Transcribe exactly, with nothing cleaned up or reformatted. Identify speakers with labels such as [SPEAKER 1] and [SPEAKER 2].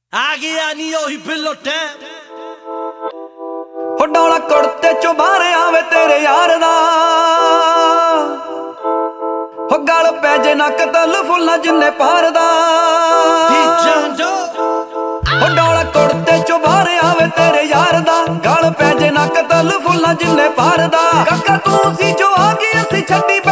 [SPEAKER 1] ਆ ਗਿਆ ਨੀ ਉਹੀ ਬਿੱਲੋ ਟੈਮ
[SPEAKER 2] ਹੋ ਡੌਲਾ ਕੁੜਤੇ ਚੋਂ ਬਾਹਰ ਆਵੇ ਤੇਰੇ ਯਾਰ ਦਾ ਹੋ ਗਲ ਪੈ ਜੇ ਨੱਕ ਤਲ ਫੁੱਲਾਂ ਜਿੰਨੇ ਪਾਰ ਦਾ ਹੋ ਡੌਲਾ ਕੁੜਤੇ ਚੋਂ ਬਾਹਰ ਆਵੇ ਤੇਰੇ ਯਾਰ ਦਾ ਗਲ ਪੈ ਜੇ ਨੱਕ ਤਲ ਫੁੱਲਾਂ ਜਿੰਨੇ ਪਾਰ ਦਾ ਕਾਕਾ ਤੂੰ ਸੀ ਜੋ ਆ ਗਈ ਅਸੀਂ ਛੱਡੀ